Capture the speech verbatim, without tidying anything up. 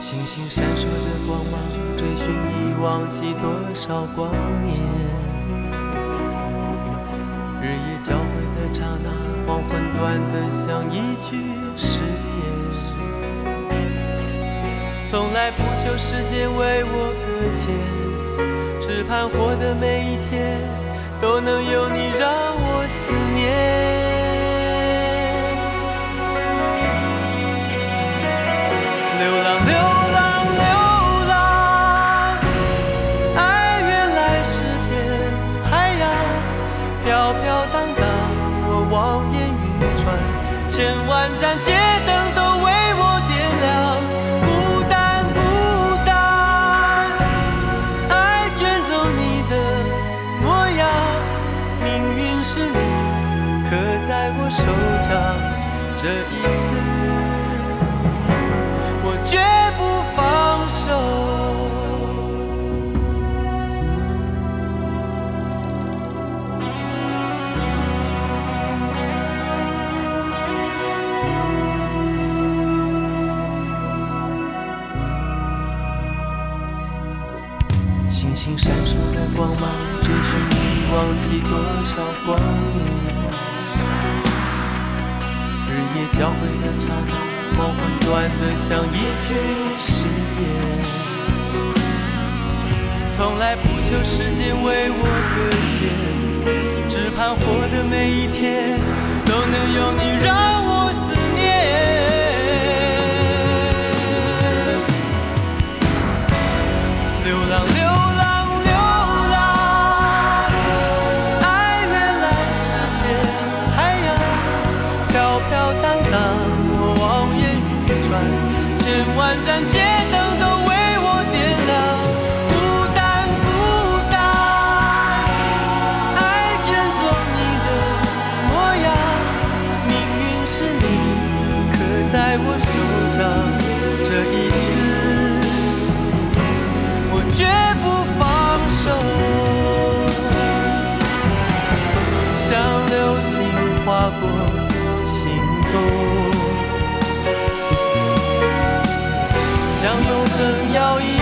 星星闪烁的光芒，追寻已忘记多少光年。日夜交汇的刹那，黄昏短得像一句誓言。从来不求时间为我搁浅，只盼活的每一天都能有你让我思念。流浪流浪流浪，爱原来是片海洋，飘飘荡荡，我望眼欲穿，千万盏街灯都为我点亮。孤单孤单，爱卷走你的模样，命运是你刻在我手掌，这一次我绝不放手。星星闪烁的光芒，追寻你忘记多少光年。日夜交汇的刹那，黄昏短得像一句誓言。从来不求时间为我搁浅，只盼活的每一天都能有你让我思念。流浪流浪流浪，爱原来是片海洋，飘飘荡荡，我望眼欲穿，千万盏街灯都为我点亮。孤单孤单，爱卷走你的模样，命运是你刻在我手掌，这一次我绝不放手。像流星划过心动，像永恒摇曳